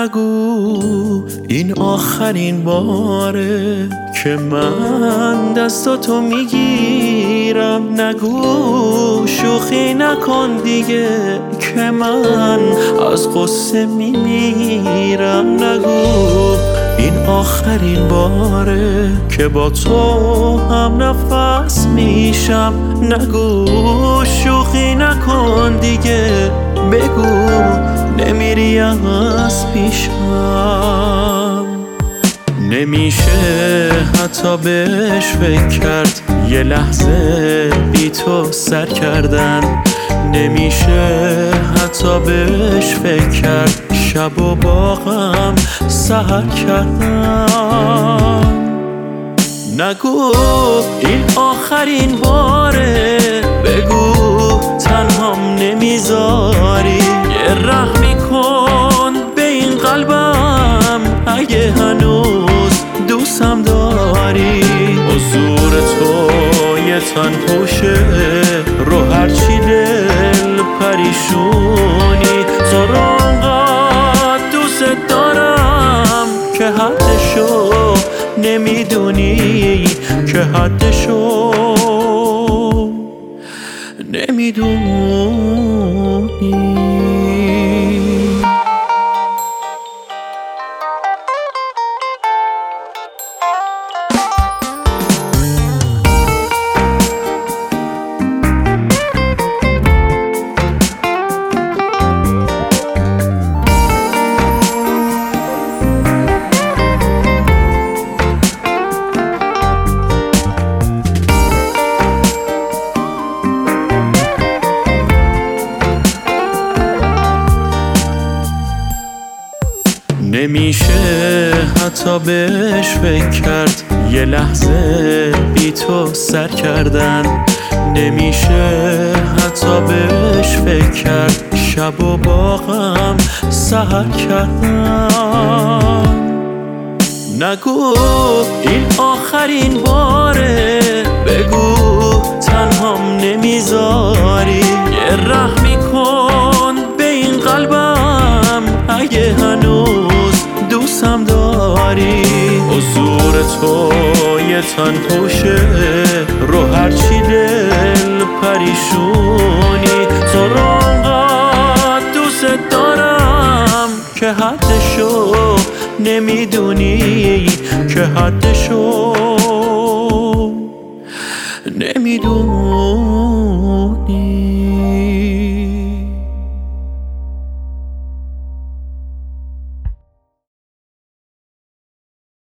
نگو این آخرین باره که من دستاتو میگیرم. نگو شوخی نکن دیگه که من از غصه میمیرم. نگو این آخرین باره که با تو هم نفس میشم. نگو شوخی نکن دیگه، بگو نمیری از پیشم. نمیشه حتی بهش فکر کرد، یه لحظه بی تو سر کردن. نمیشه حتی بهش فکر کرد، شب و باغم سحر کردن. نگو این آخرین باره، بگو تنهام نمیذاری. یه رحمی کن به این قلبم اگه هنوز دوستم داری. حضور تو یه تن پوشه رو هرچی دل پریشونی. تو رو انقدر دوست دارم که حدشو نمیدونی، که حدشو نمیدونی. نمیشه حتی بهش فکر کرد، یه لحظه بی تو سر کردن. نمیشه حتی بهش فکر کرد، شب و باغم سحر کردن. نگو این آخرین باره، بگو تنهام نمیذاری. یه رحمی کن به این قلبم اگه هنوز دوستم داری. حضور تو یه تن پوشه رو هرچی دل پریشونی. تو رو انقدر دوست دارم که حدشو نمیدونی، که حدشو نمیدونی.